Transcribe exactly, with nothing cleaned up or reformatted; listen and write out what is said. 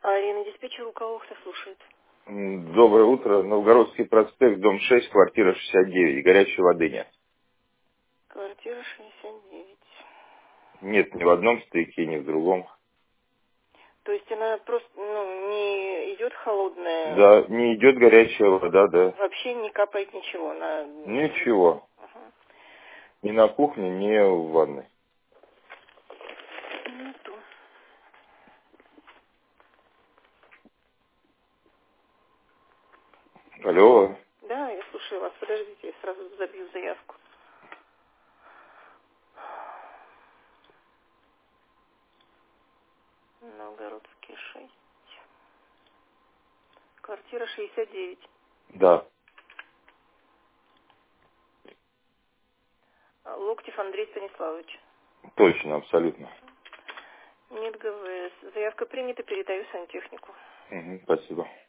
Арина, диспетчер у кого кто слушает? М, Доброе утро. Новгородский проспект, дом шесть, квартира шестьдесят девять. Горячей воды нет. Квартира шестьдесят девять. Нет ни в одном стояке, ни в другом. То есть она просто, ну, не идет холодная, Да, не идет горячая вода, да. вообще не капает ничего на... Ничего. Ага. Ни на кухне, ни в ванной. Ну, то. Алло. Да, я слушаю вас. Подождите, я сразу забью заявку. Новгородский шесть. Квартира шестьдесят девять. Да, А, Локтев Андрей Станиславович. точно, абсолютно. Нет ГВС. Заявка принята, передаю сантехнику. Мгм, спасибо.